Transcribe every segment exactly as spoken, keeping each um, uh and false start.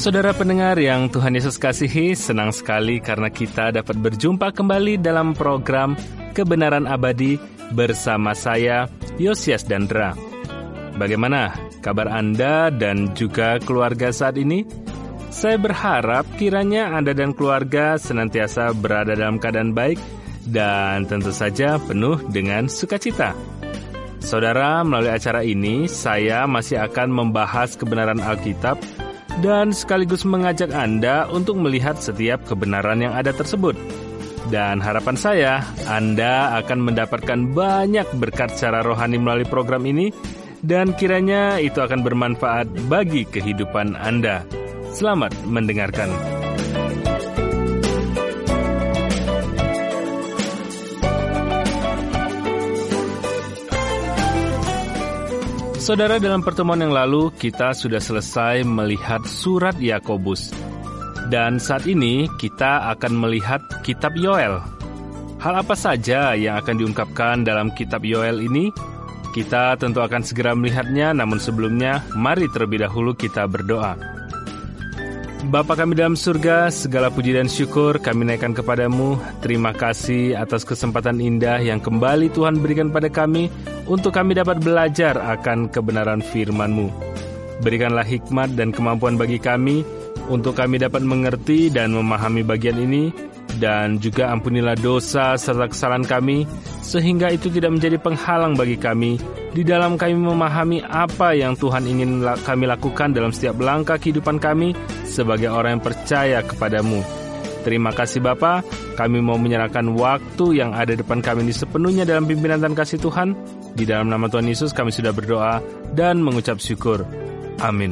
Saudara pendengar yang Tuhan Yesus kasihi, senang sekali karena kita dapat berjumpa kembali dalam program Kebenaran Abadi bersama saya, Yosias Dandra. Bagaimana kabar Anda dan juga keluarga saat ini? Saya berharap kiranya Anda dan keluarga senantiasa berada dalam keadaan baik dan tentu saja penuh dengan sukacita. Saudara, melalui acara ini saya masih akan membahas kebenaran Alkitab dan sekaligus mengajak Anda untuk melihat setiap kebenaran yang ada tersebut. Dan harapan saya, Anda akan mendapatkan banyak berkat secara rohani melalui program ini, dan kiranya itu akan bermanfaat bagi kehidupan Anda. Selamat mendengarkan. Saudara, dalam pertemuan yang lalu kita sudah selesai melihat surat Yakobus. Dan saat ini kita akan melihat kitab Yoel. Hal apa saja yang akan diungkapkan dalam kitab Yoel ini? Kita tentu akan segera melihatnya, namun sebelumnya mari terlebih dahulu kita berdoa. Bapa kami dalam surga, segala puji dan syukur kami naikkan kepadamu. Terima kasih atas kesempatan indah yang kembali Tuhan berikan pada kami untuk kami dapat belajar akan kebenaran firman-Mu. Berikanlah hikmat dan kemampuan bagi kami untuk kami dapat mengerti dan memahami bagian ini, dan juga ampunilah dosa serta kesalahan kami, sehingga itu tidak menjadi penghalang bagi kami di dalam kami memahami apa yang Tuhan ingin kami lakukan dalam setiap langkah kehidupan kami sebagai orang yang percaya kepadamu. Terima kasih Bapa, kami mau menyerahkan waktu yang ada depan kami ini sepenuhnya dalam pimpinan dan kasih Tuhan. Di dalam nama Tuhan Yesus kami sudah berdoa dan mengucap syukur. Amin.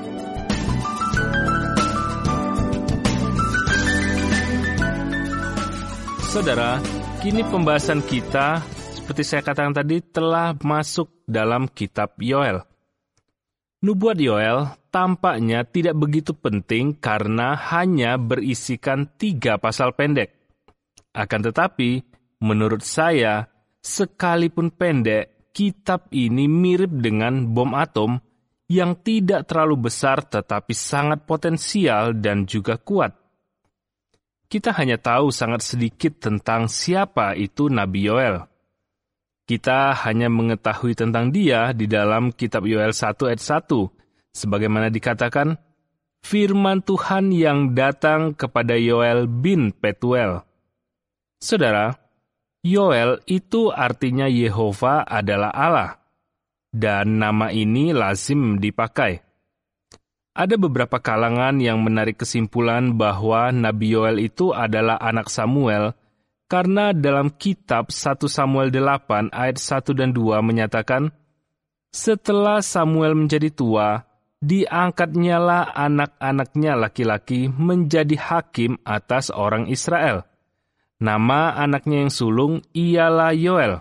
Saudara, kini pembahasan kita, seperti saya katakan tadi, telah masuk dalam kitab Yoel. Nubuat Yoel tampaknya tidak begitu penting karena hanya berisikan tiga pasal pendek. Akan tetapi, menurut saya, sekalipun pendek, kitab ini mirip dengan bom atom yang tidak terlalu besar tetapi sangat potensial dan juga kuat. Kita hanya tahu sangat sedikit tentang siapa itu Nabi Yoel. Kita hanya mengetahui tentang dia di dalam kitab Yoel satu ayat satu, sebagaimana dikatakan, firman Tuhan yang datang kepada Yoel bin Petuel. Saudara, Yoel itu artinya Yehova adalah Allah, dan nama ini lazim dipakai. Ada beberapa kalangan yang menarik kesimpulan bahwa Nabi Yoel itu adalah anak Samuel, karena dalam kitab satu Samuel delapan ayat satu dan dua menyatakan, setelah Samuel menjadi tua, diangkatnyalah anak-anaknya laki-laki menjadi hakim atas orang Israel. Nama anaknya yang sulung ialah Yoel.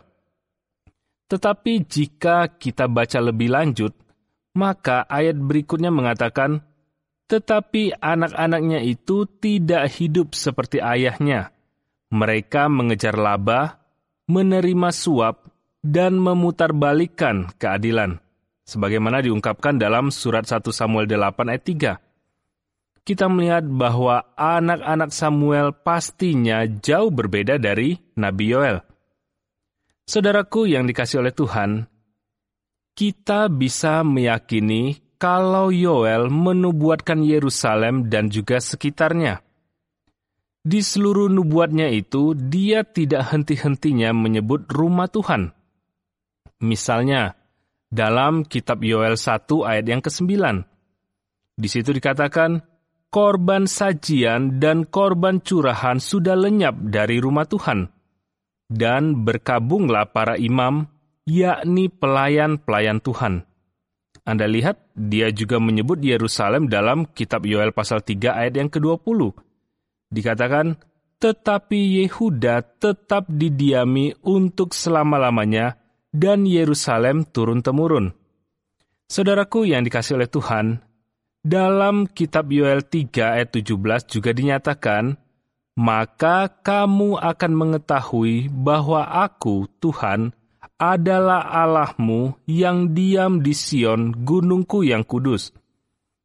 Tetapi jika kita baca lebih lanjut, maka ayat berikutnya mengatakan, tetapi anak-anaknya itu tidak hidup seperti ayahnya. Mereka mengejar laba, menerima suap, dan memutarbalikkan keadilan. Sebagaimana diungkapkan dalam surat satu Samuel delapan ayat tiga. Kita melihat bahwa anak-anak Samuel pastinya jauh berbeda dari Nabi Yoel. Saudaraku yang dikasihi oleh Tuhan, kita bisa meyakini kalau Yoel menubuatkan Yerusalem dan juga sekitarnya. Di seluruh nubuatnya itu, dia tidak henti-hentinya menyebut rumah Tuhan. Misalnya, dalam kitab Yoel satu ayat yang kesembilan. Di situ dikatakan, korban sajian dan korban curahan sudah lenyap dari rumah Tuhan. Dan berkabunglah para imam, yakni pelayan-pelayan Tuhan. Anda lihat, dia juga menyebut Yerusalem dalam kitab Yoel pasal tiga ayat yang kedua puluh. Dikatakan, tetapi Yehuda tetap didiami untuk selama-lamanya, dan Yerusalem turun-temurun. Saudaraku yang dikasihi oleh Tuhan, dalam kitab Yoel tiga ayat tujuh belas juga dinyatakan, maka kamu akan mengetahui bahwa aku, Tuhan, adalah Allahmu yang diam di Sion, gunungku yang kudus.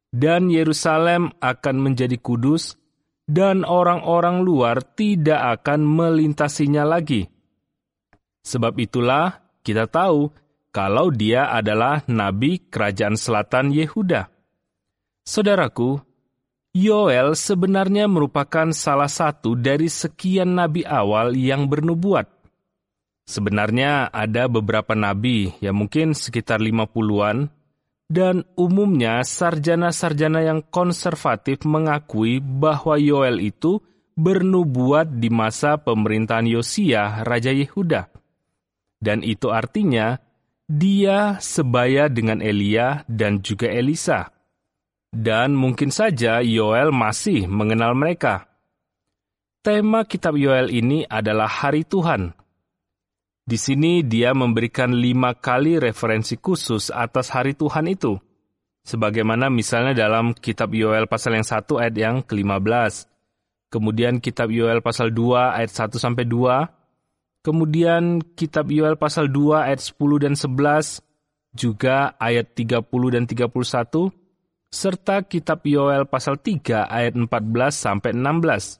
dan Yerusalem akan menjadi kudus, dan orang-orang luar tidak akan melintasinya lagi. Sebab itulah kita tahu kalau dia adalah nabi kerajaan selatan Yehuda. Saudaraku, Yoel sebenarnya merupakan salah satu dari sekian nabi awal yang bernubuat. Sebenarnya ada beberapa nabi, ya mungkin sekitar lima puluhan, dan umumnya sarjana-sarjana yang konservatif mengakui bahwa Yoel itu bernubuat di masa pemerintahan Yosia, Raja Yehuda. Dan itu artinya dia sebaya dengan Elia dan juga Elisa. Dan mungkin saja Yoel masih mengenal mereka. Tema kitab Yoel ini adalah Hari Tuhan. Di sini dia memberikan lima kali referensi khusus atas hari Tuhan itu. Sebagaimana misalnya dalam kitab Yoel pasal yang satu ayat yang kelima belas. Kemudian kitab Yoel pasal dua ayat satu sampai dua. Kemudian kitab Yoel pasal dua ayat sepuluh dan sebelas. Juga ayat tiga puluh dan tiga puluh satu. Serta kitab Yoel pasal tiga ayat empat belas sampai enam belas.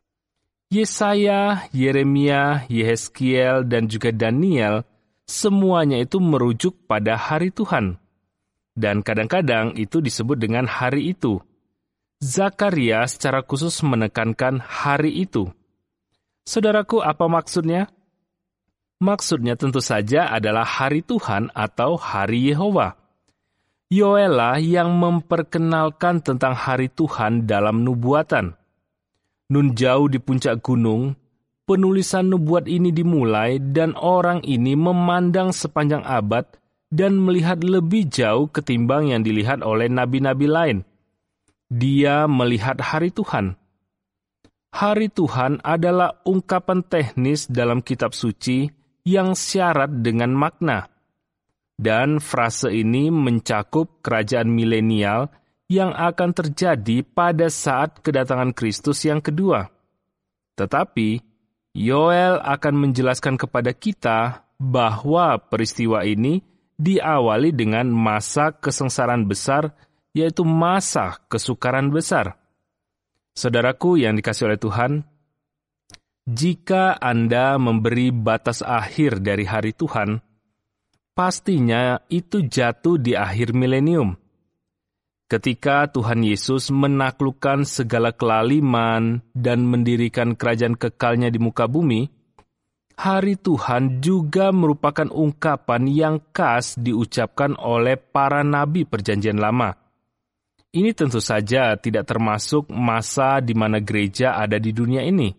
Yesaya, Yeremia, Yehezkiel, dan juga Daniel, semuanya itu merujuk pada hari Tuhan. Dan kadang-kadang itu disebut dengan hari itu. Zakaria secara khusus menekankan hari itu. Saudaraku, apa maksudnya? Maksudnya tentu saja adalah hari Tuhan atau hari Yehova. Yoelah yang memperkenalkan tentang hari Tuhan dalam nubuatan. Nun jauh di puncak gunung, penulisan nubuat ini dimulai dan orang ini memandang sepanjang abad dan melihat lebih jauh ketimbang yang dilihat oleh nabi-nabi lain. Dia melihat hari Tuhan. Hari Tuhan adalah ungkapan teknis dalam kitab suci yang syarat dengan makna. Dan frase ini mencakup kerajaan milenial yang akan terjadi pada saat kedatangan Kristus yang kedua. Tetapi, Yoel akan menjelaskan kepada kita bahwa peristiwa ini diawali dengan masa kesengsaraan besar, yaitu masa kesukaran besar. Saudaraku yang dikasihi oleh Tuhan, jika Anda memberi batas akhir dari hari Tuhan, pastinya itu jatuh di akhir milenium. Ketika Tuhan Yesus menaklukkan segala kelaliman dan mendirikan kerajaan kekalnya di muka bumi, hari Tuhan juga merupakan ungkapan yang khas diucapkan oleh para nabi Perjanjian Lama. Ini tentu saja tidak termasuk masa di mana gereja ada di dunia ini,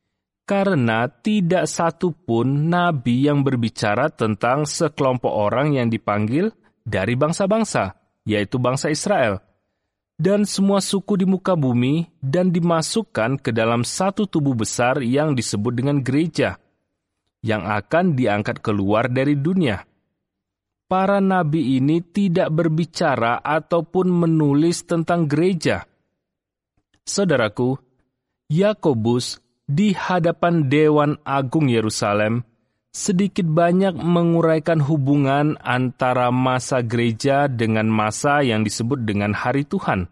karena tidak satu pun nabi yang berbicara tentang sekelompok orang yang dipanggil dari bangsa-bangsa, yaitu bangsa Israel, dan semua suku di muka bumi, dan dimasukkan ke dalam satu tubuh besar yang disebut dengan gereja, yang akan diangkat keluar dari dunia. Para nabi ini tidak berbicara ataupun menulis tentang gereja. Saudaraku, Yakobus di hadapan Dewan Agung Yerusalem sedikit banyak menguraikan hubungan antara masa gereja dengan masa yang disebut dengan hari Tuhan.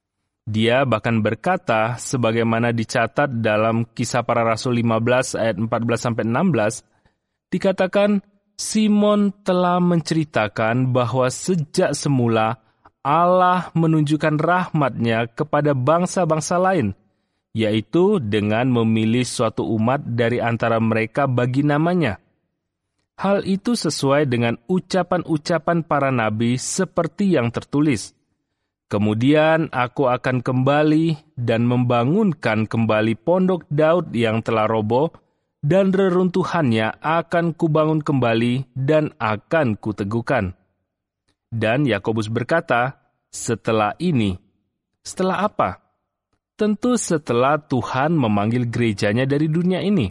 Dia bahkan berkata, sebagaimana dicatat dalam Kisah Para Rasul lima belas ayat empat belas sampai enam belas, dikatakan, Simon telah menceritakan bahwa sejak semula Allah menunjukkan rahmat-Nya kepada bangsa-bangsa lain, yaitu dengan memilih suatu umat dari antara mereka bagi namanya. Hal itu sesuai dengan ucapan-ucapan para nabi seperti yang tertulis. Kemudian aku akan kembali dan membangunkan kembali pondok Daud yang telah roboh, dan reruntuhannya akan kubangun kembali dan akan kuteguhkan. Dan Yakobus berkata, setelah ini, setelah apa? Tentu setelah Tuhan memanggil gerejanya dari dunia ini.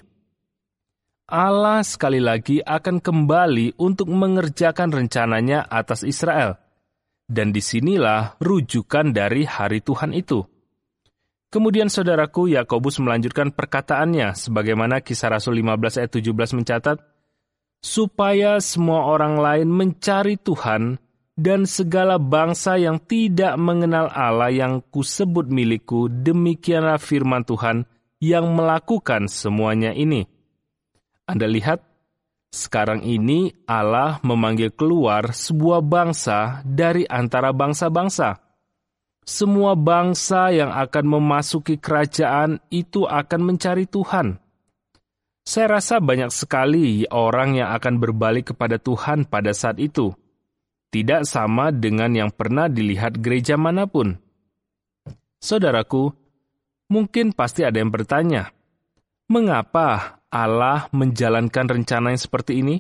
Allah sekali lagi akan kembali untuk mengerjakan rencananya atas Israel. Dan disinilah rujukan dari hari Tuhan itu. Kemudian saudaraku, Yakobus melanjutkan perkataannya sebagaimana Kisah Rasul lima belas ayat tujuh belas mencatat, supaya semua orang lain mencari Tuhan dan segala bangsa yang tidak mengenal Allah yang kusebut milikku, demikianlah firman Tuhan yang melakukan semuanya ini. Anda lihat, sekarang ini Allah memanggil keluar sebuah bangsa dari antara bangsa-bangsa. Semua bangsa yang akan memasuki kerajaan itu akan mencari Tuhan. Saya rasa banyak sekali orang yang akan berbalik kepada Tuhan pada saat itu. Tidak sama dengan yang pernah dilihat gereja manapun. Saudaraku, mungkin pasti ada yang bertanya, mengapa Allah menjalankan rencana yang seperti ini?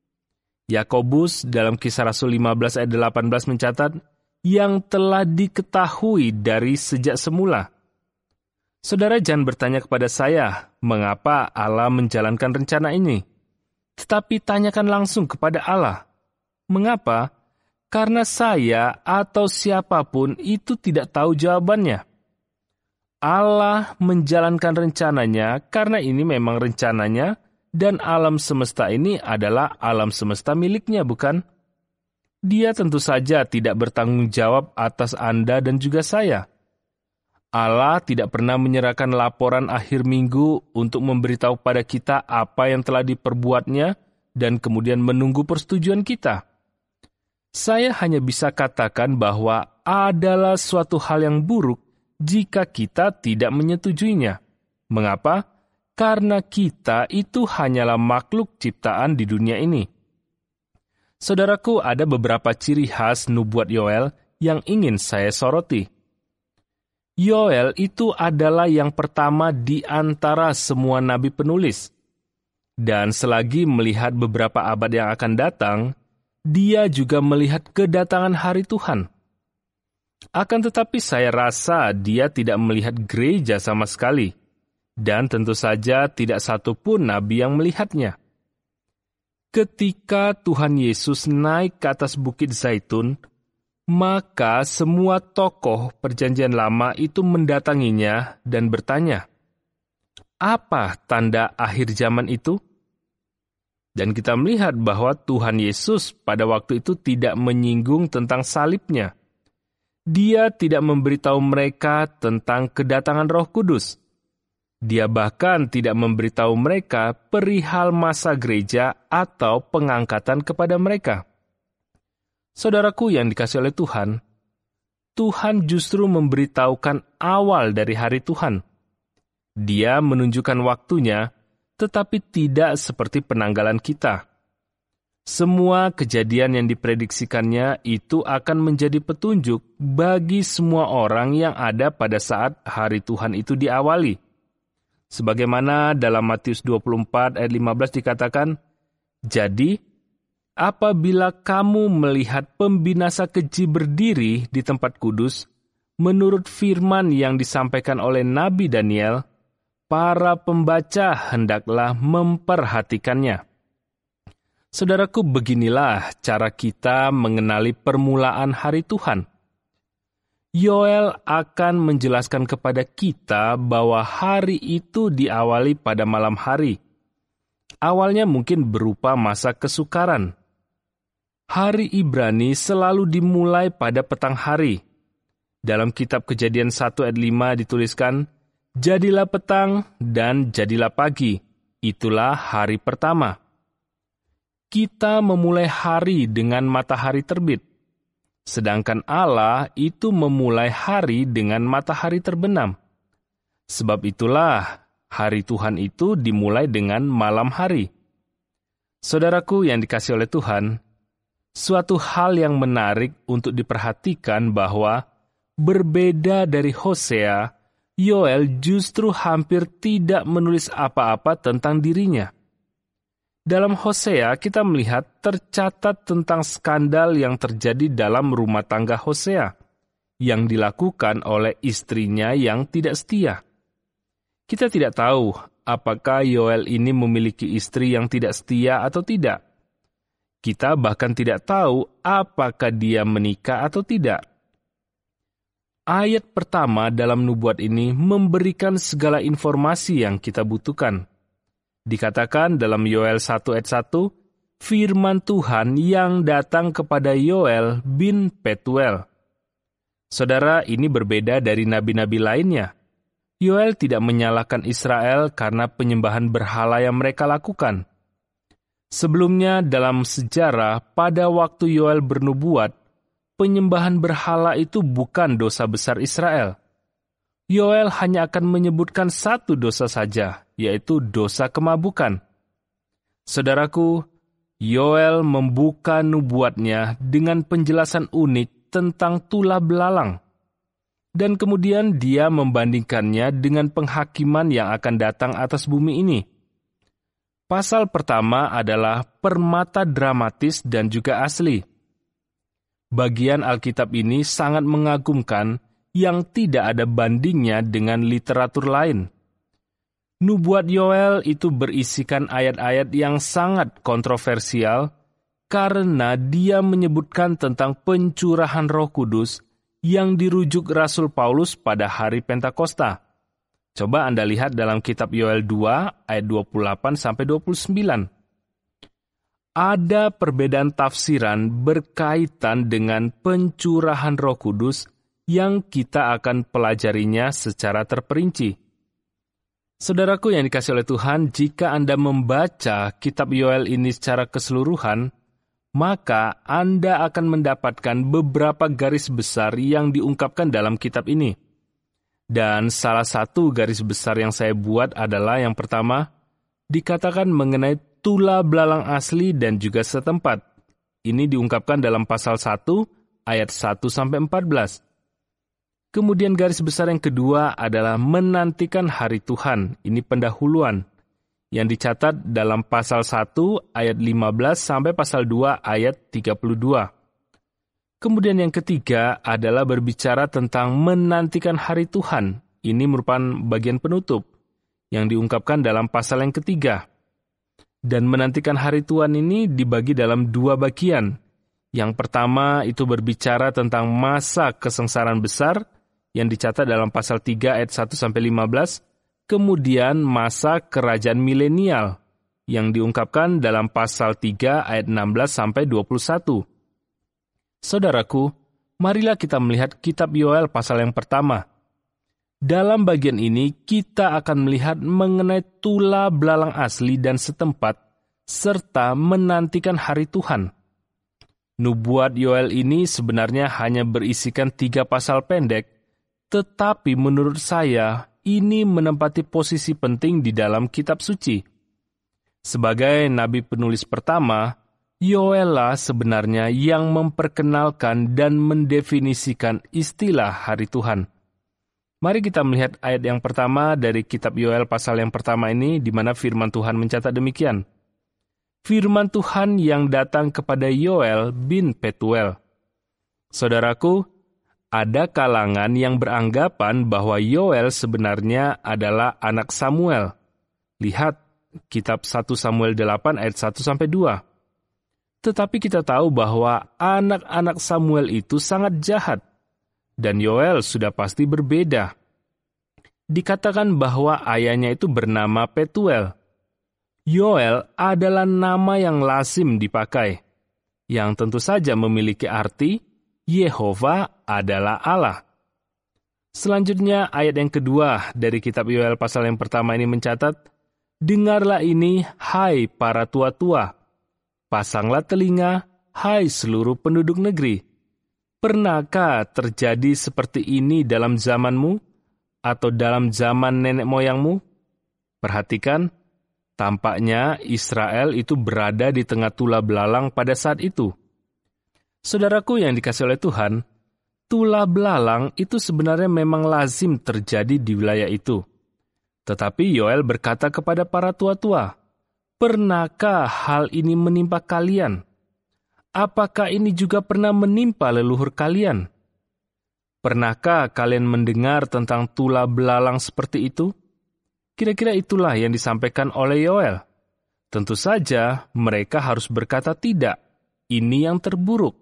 Yakobus dalam Kisah Rasul lima belas ayat delapan belas mencatat, yang telah diketahui dari sejak semula. Saudara jangan bertanya kepada saya, mengapa Allah menjalankan rencana ini? Tetapi tanyakan langsung kepada Allah. Mengapa? Karena saya atau siapapun itu tidak tahu jawabannya. Allah menjalankan rencananya karena ini memang rencananya dan alam semesta ini adalah alam semesta miliknya, bukan? Dia tentu saja tidak bertanggung jawab atas Anda dan juga saya. Allah tidak pernah menyerahkan laporan akhir minggu untuk memberitahu pada kita apa yang telah diperbuatnya dan kemudian menunggu persetujuan kita. Saya hanya bisa katakan bahwa adalah suatu hal yang buruk jika kita tidak menyetujuinya. Mengapa? Karena kita itu hanyalah makhluk ciptaan di dunia ini. Saudaraku, ada beberapa ciri khas nubuat Yoel yang ingin saya soroti. Yoel itu adalah yang pertama di antara semua nabi penulis. Dan selagi melihat beberapa abad yang akan datang, dia juga melihat kedatangan hari Tuhan. Akan tetapi saya rasa dia tidak melihat gereja sama sekali. Dan tentu saja tidak satu pun nabi yang melihatnya. Ketika Tuhan Yesus naik ke atas Bukit Zaitun, maka semua tokoh Perjanjian Lama itu mendatanginya dan bertanya, apa tanda akhir zaman itu? Dan kita melihat bahwa Tuhan Yesus pada waktu itu tidak menyinggung tentang salibnya. Dia tidak memberitahu mereka tentang kedatangan Roh Kudus. Dia bahkan tidak memberitahu mereka perihal masa gereja atau pengangkatan kepada mereka. Saudaraku yang dikasihi oleh Tuhan, Tuhan justru memberitahukan awal dari hari Tuhan. Dia menunjukkan waktunya, tetapi tidak seperti penanggalan kita. Semua kejadian yang diprediksikannya itu akan menjadi petunjuk bagi semua orang yang ada pada saat hari Tuhan itu diawali. Sebagaimana dalam Matius dua puluh empat ayat lima belas dikatakan, jadi, apabila kamu melihat pembinasa keji berdiri di tempat kudus, menurut firman yang disampaikan oleh Nabi Daniel, para pembaca hendaklah memperhatikannya. Saudaraku, beginilah cara kita mengenali permulaan hari Tuhan. Yoel akan menjelaskan kepada kita bahwa hari itu diawali pada malam hari. Awalnya mungkin berupa masa kesukaran. Hari Ibrani selalu dimulai pada petang hari. Dalam kitab Kejadian satu ayat lima dituliskan, jadilah petang dan jadilah pagi, itulah hari pertama. Kita memulai hari dengan matahari terbit. Sedangkan Allah itu memulai hari dengan matahari terbenam. Sebab itulah hari Tuhan itu dimulai dengan malam hari. Saudaraku yang dikasihi oleh Tuhan, suatu hal yang menarik untuk diperhatikan bahwa berbeda dari Hosea, Yoel justru hampir tidak menulis apa-apa tentang dirinya. Dalam Hosea, kita melihat tercatat tentang skandal yang terjadi dalam rumah tangga Hosea, yang dilakukan oleh istrinya yang tidak setia. Kita tidak tahu apakah Yoel ini memiliki istri yang tidak setia atau tidak. Kita bahkan tidak tahu apakah dia menikah atau tidak. Ayat pertama dalam nubuat ini memberikan segala informasi yang kita butuhkan. Dikatakan dalam Yoel satu ayat satu, firman Tuhan yang datang kepada Yoel bin Petuel. Saudara, ini berbeda dari nabi-nabi lainnya. Yoel tidak menyalahkan Israel karena penyembahan berhala yang mereka lakukan. Sebelumnya dalam sejarah, pada waktu Yoel bernubuat, penyembahan berhala itu bukan dosa besar Israel. Yoel hanya akan menyebutkan satu dosa saja, yaitu dosa kemabukan. Saudaraku, Yoel membuka nubuatnya dengan penjelasan unik tentang tulah belalang. Dan kemudian dia membandingkannya dengan penghakiman yang akan datang atas bumi ini. Pasal pertama adalah permata dramatis dan juga asli. Bagian Alkitab ini sangat mengagumkan yang tidak ada bandingnya dengan literatur lain. Nubuat Yoel itu berisikan ayat-ayat yang sangat kontroversial karena dia menyebutkan tentang pencurahan Roh Kudus yang dirujuk Rasul Paulus pada hari Pentakosta. Coba Anda lihat dalam kitab Yoel dua ayat dua puluh delapan sampai dua puluh sembilan. Ada perbedaan tafsiran berkaitan dengan pencurahan Roh Kudus yang kita akan pelajarinya secara terperinci. Saudaraku yang dikasihi oleh Tuhan, jika Anda membaca kitab Yoel ini secara keseluruhan, maka Anda akan mendapatkan beberapa garis besar yang diungkapkan dalam kitab ini. Dan salah satu garis besar yang saya buat adalah yang pertama, dikatakan mengenai tulah belalang asli dan juga setempat. Ini diungkapkan dalam pasal satu ayat satu sampai empat belas. Kemudian garis besar yang kedua adalah menantikan hari Tuhan. Ini pendahuluan yang dicatat dalam pasal satu ayat lima belas sampai pasal dua ayat tiga puluh dua. Kemudian yang ketiga adalah berbicara tentang menantikan hari Tuhan. Ini merupakan bagian penutup yang diungkapkan dalam pasal yang ketiga. Dan menantikan hari Tuhan ini dibagi dalam dua bagian. Yang pertama itu berbicara tentang masa kesengsaraan besar yang dicatat dalam pasal tiga ayat satu sampai lima belas. Kemudian masa kerajaan milenial yang diungkapkan dalam pasal tiga ayat enam belas sampai dua puluh satu. Saudaraku, marilah kita melihat kitab Yoel pasal yang pertama. Dalam bagian ini kita akan melihat mengenai tulah belalang asli dan setempat serta menantikan hari Tuhan. Nubuat Yoel ini sebenarnya hanya berisikan tiga pasal pendek, tetapi menurut saya ini menempati posisi penting di dalam kitab suci. Sebagai nabi penulis pertama, Yoel sebenarnya yang memperkenalkan dan mendefinisikan istilah hari Tuhan. Mari kita melihat ayat yang pertama dari kitab Yoel pasal yang pertama ini, di mana firman Tuhan mencatat demikian. Firman Tuhan yang datang kepada Yoel bin Petuel. Saudaraku, ada kalangan yang beranggapan bahwa Yoel sebenarnya adalah anak Samuel. Lihat kitab satu Samuel delapan ayat satu sampai dua. Tetapi kita tahu bahwa anak-anak Samuel itu sangat jahat. Dan Yoel sudah pasti berbeda. Dikatakan bahwa ayahnya itu bernama Petuel. Yoel adalah nama yang lazim dipakai, yang tentu saja memiliki arti Yehova adalah Allah. Selanjutnya ayat yang kedua dari kitab Yoel pasal yang pertama ini mencatat, dengarlah ini, hai para tua-tua, pasanglah telinga, hai seluruh penduduk negeri. Pernahkah terjadi seperti ini dalam zamanmu atau dalam zaman nenek moyangmu? Perhatikan, tampaknya Israel itu berada di tengah tulah belalang pada saat itu. Saudaraku yang dikasihi oleh Tuhan, tulah belalang itu sebenarnya memang lazim terjadi di wilayah itu. Tetapi Yoel berkata kepada para tua-tua, pernahkah hal ini menimpa kalian? Apakah ini juga pernah menimpa leluhur kalian? Pernahkah kalian mendengar tentang tulah belalang seperti itu? Kira-kira itulah yang disampaikan oleh Yoel. Tentu saja mereka harus berkata tidak, ini yang terburuk.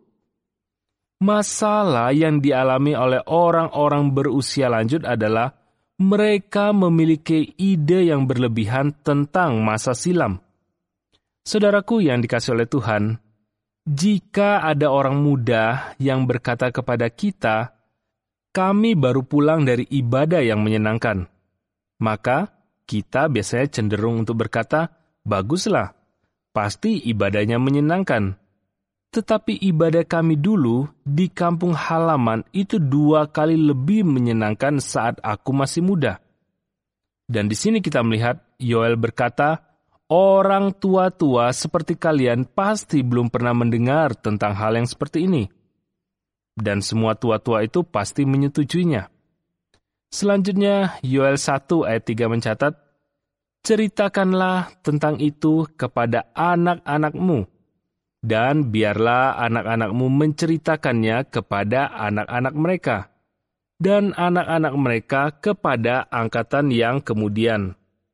Masalah yang dialami oleh orang-orang berusia lanjut adalah mereka memiliki ide yang berlebihan tentang masa silam. Saudaraku yang dikasihi oleh Tuhan, jika ada orang muda yang berkata kepada kita, kami baru pulang dari ibadah yang menyenangkan, maka kita biasanya cenderung untuk berkata, baguslah, pasti ibadahnya menyenangkan. Tetapi ibadah kami dulu di kampung halaman itu dua kali lebih menyenangkan saat aku masih muda. Dan di sini kita melihat Yoel berkata, orang tua-tua seperti kalian pasti belum pernah mendengar tentang hal yang seperti ini. Dan semua tua-tua itu pasti menyetujuinya. Selanjutnya, Yoel satu ayat tiga mencatat, ceritakanlah tentang itu kepada anak-anakmu, dan biarlah anak-anakmu menceritakannya kepada anak-anak mereka, dan anak-anak mereka kepada angkatan yang kemudian.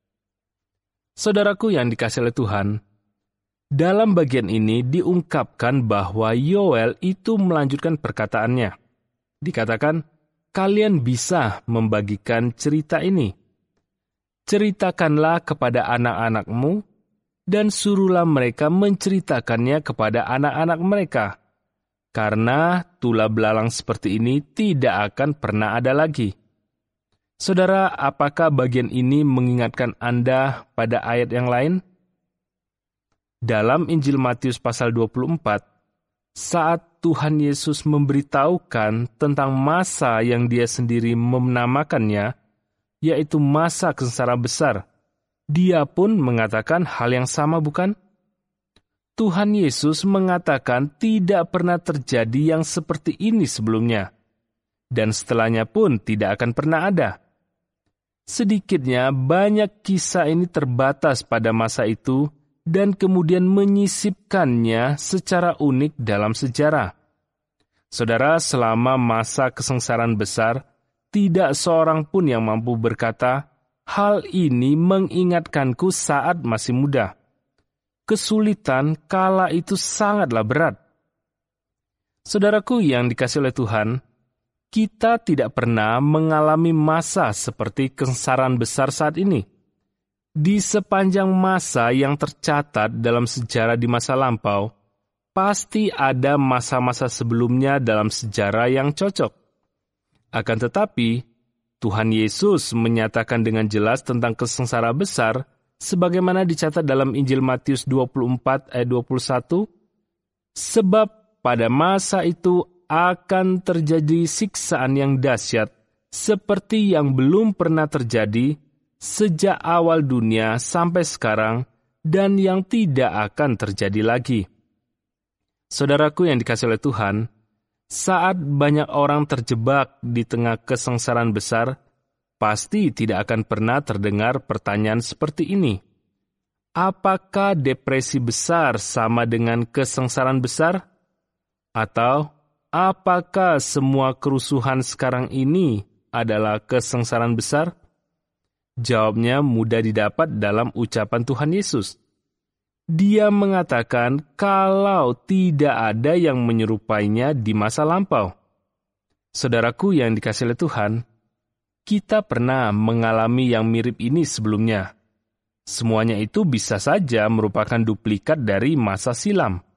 Saudaraku yang dikasihi oleh Tuhan, dalam bagian ini diungkapkan bahwa Yoel itu melanjutkan perkataannya. Dikatakan, kalian bisa membagikan cerita ini. Ceritakanlah kepada anak-anakmu, dan suruhlah mereka menceritakannya kepada anak-anak mereka. Karena tulah belalang seperti ini tidak akan pernah ada lagi. Saudara, apakah bagian ini mengingatkan Anda pada ayat yang lain? Dalam Injil Matius pasal dua puluh empat, saat Tuhan Yesus memberitahukan tentang masa yang dia sendiri menamakannya, yaitu masa kesengsaraan besar, dia pun mengatakan hal yang sama, bukan? Tuhan Yesus mengatakan tidak pernah terjadi yang seperti ini sebelumnya, dan setelahnya pun tidak akan pernah ada. Sedikitnya banyak kisah ini terbatas pada masa itu dan kemudian menyisipkannya secara unik dalam sejarah. Saudara, selama masa kesengsaraan besar, tidak seorang pun yang mampu berkata, hal ini mengingatkanku saat masih muda. Kesulitan kala itu sangatlah berat. Saudaraku yang dikasihi oleh Tuhan, kita tidak pernah mengalami masa seperti kesengsaraan besar saat ini. Di sepanjang masa yang tercatat dalam sejarah di masa lampau, pasti ada masa-masa sebelumnya dalam sejarah yang cocok. Akan tetapi, Tuhan Yesus menyatakan dengan jelas tentang kesengsaraan besar, sebagaimana dicatat dalam Injil Matius dua puluh empat ayat dua puluh satu, sebab pada masa itu akan terjadi siksaan yang dahsyat, seperti yang belum pernah terjadi sejak awal dunia sampai sekarang, dan yang tidak akan terjadi lagi. Saudaraku yang dikasihi oleh Tuhan, saat banyak orang terjebak di tengah kesengsaraan besar, pasti tidak akan pernah terdengar pertanyaan seperti ini. Apakah depresi besar sama dengan kesengsaraan besar? Atau, apakah semua kerusuhan sekarang ini adalah kesengsaraan besar? Jawabnya mudah didapat dalam ucapan Tuhan Yesus. Dia mengatakan kalau tidak ada yang menyerupainya di masa lampau. Saudaraku yang dikasihi oleh Tuhan, kita pernah mengalami yang mirip ini sebelumnya. Semuanya itu bisa saja merupakan duplikat dari masa silam.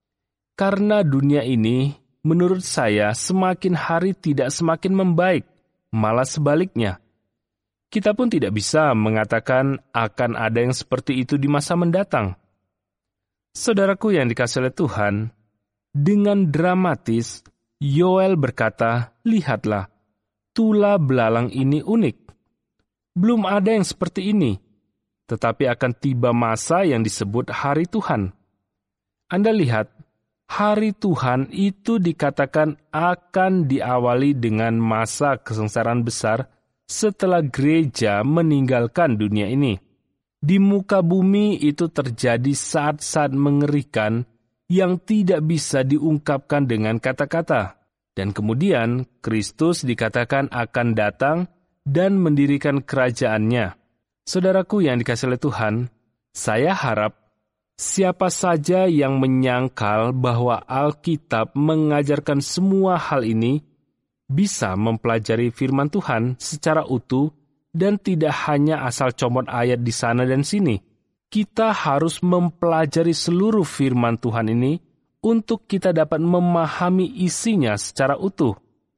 Karena dunia ini, menurut saya, semakin hari tidak semakin membaik, malah sebaliknya. Kita pun tidak bisa mengatakan akan ada yang seperti itu di masa mendatang. Saudaraku yang dikasihi oleh Tuhan, dengan dramatis, Yoel berkata, lihatlah, tulah belalang ini unik. Belum ada yang seperti ini, tetapi akan tiba masa yang disebut hari Tuhan. Anda lihat, hari Tuhan itu dikatakan akan diawali dengan masa kesengsaraan besar setelah gereja meninggalkan dunia ini. Di muka bumi itu terjadi saat-saat mengerikan yang tidak bisa diungkapkan dengan kata-kata. Dan kemudian Kristus dikatakan akan datang dan mendirikan kerajaannya. Saudaraku yang dikasihi oleh Tuhan, saya harap siapa saja yang menyangkal bahwa Alkitab mengajarkan semua hal ini bisa mempelajari firman Tuhan secara utuh dan tidak hanya asal comot ayat di sana dan sini. kita harus mempelajari seluruh firman Tuhan ini untuk kita dapat memahami isinya secara utuh.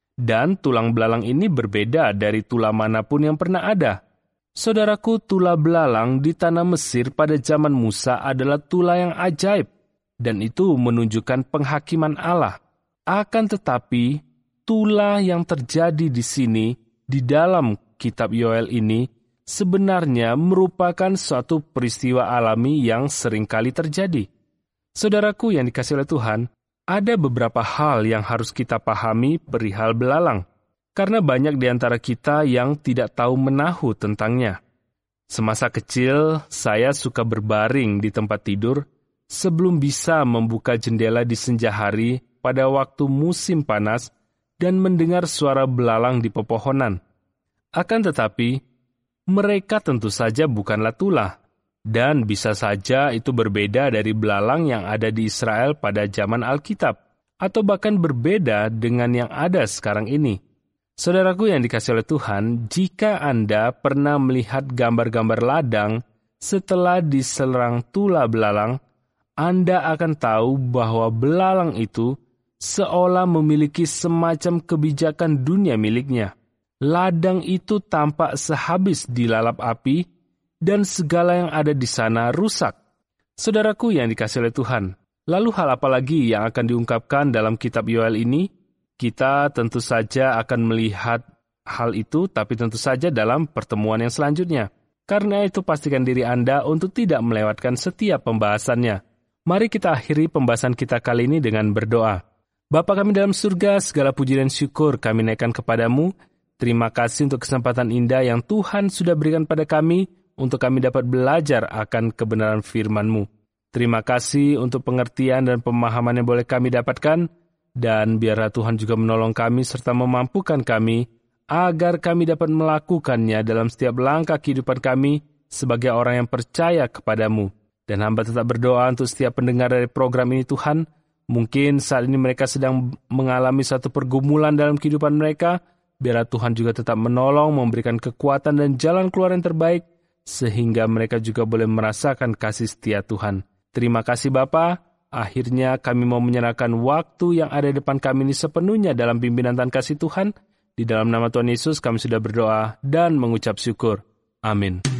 Dan tulang belalang ini berbeda dari tulah manapun yang pernah ada. Saudaraku, tulah belalang di tanah Mesir pada zaman Musa adalah tulah yang ajaib, dan itu menunjukkan penghakiman Allah. Akan tetapi, tulah yang terjadi di sini, di dalam kitab Yoel ini, sebenarnya merupakan suatu peristiwa alami yang seringkali terjadi. Saudaraku yang dikasihi oleh Tuhan, ada beberapa hal yang harus kita pahami perihal belalang, karena banyak di antara kita yang tidak tahu menahu tentangnya. Semasa kecil, saya suka berbaring di tempat tidur sebelum bisa membuka jendela di senja hari pada waktu musim panas dan mendengar suara belalang di pepohonan. Akan tetapi, mereka tentu saja bukanlah tulah, dan bisa saja itu berbeda dari belalang yang ada di Israel pada zaman Alkitab, atau bahkan berbeda dengan yang ada sekarang ini. Saudaraku yang dikasihi oleh Tuhan, jika Anda pernah melihat gambar-gambar ladang setelah diserang tulah belalang, Anda akan tahu bahwa belalang itu seolah memiliki semacam kebijakan dunia miliknya. Ladang itu tampak sehabis dilalap api, dan segala yang ada di sana rusak. Saudaraku yang dikasihi oleh Tuhan, lalu hal apa lagi yang akan diungkapkan dalam kitab Yoel ini? Kita tentu saja akan melihat hal itu, tapi tentu saja dalam pertemuan yang selanjutnya. Karena itu pastikan diri Anda untuk tidak melewatkan setiap pembahasannya. Mari kita akhiri pembahasan kita kali ini dengan berdoa. Bapa kami dalam surga, segala puji dan syukur kami naikkan kepadamu. Terima kasih untuk kesempatan indah yang Tuhan sudah berikan pada kami, untuk kami dapat belajar akan kebenaran firman-Mu. Terima kasih untuk pengertian dan pemahaman yang boleh kami dapatkan, dan biarlah Tuhan juga menolong kami serta memampukan kami, agar kami dapat melakukannya dalam setiap langkah kehidupan kami sebagai orang yang percaya kepadamu. Dan hamba tetap berdoa untuk setiap pendengar dari program ini Tuhan, mungkin saat ini mereka sedang mengalami satu pergumulan dalam kehidupan mereka, biarlah Tuhan juga tetap menolong, memberikan kekuatan dan jalan keluar yang terbaik, sehingga mereka juga boleh merasakan kasih setia Tuhan. Terima kasih Bapa. Akhirnya kami mau menyerahkan waktu yang ada di depan kami ini sepenuhnya dalam pimpinan dan kasih Tuhan. Di dalam nama Tuhan Yesus kami sudah berdoa dan mengucap syukur. Amin.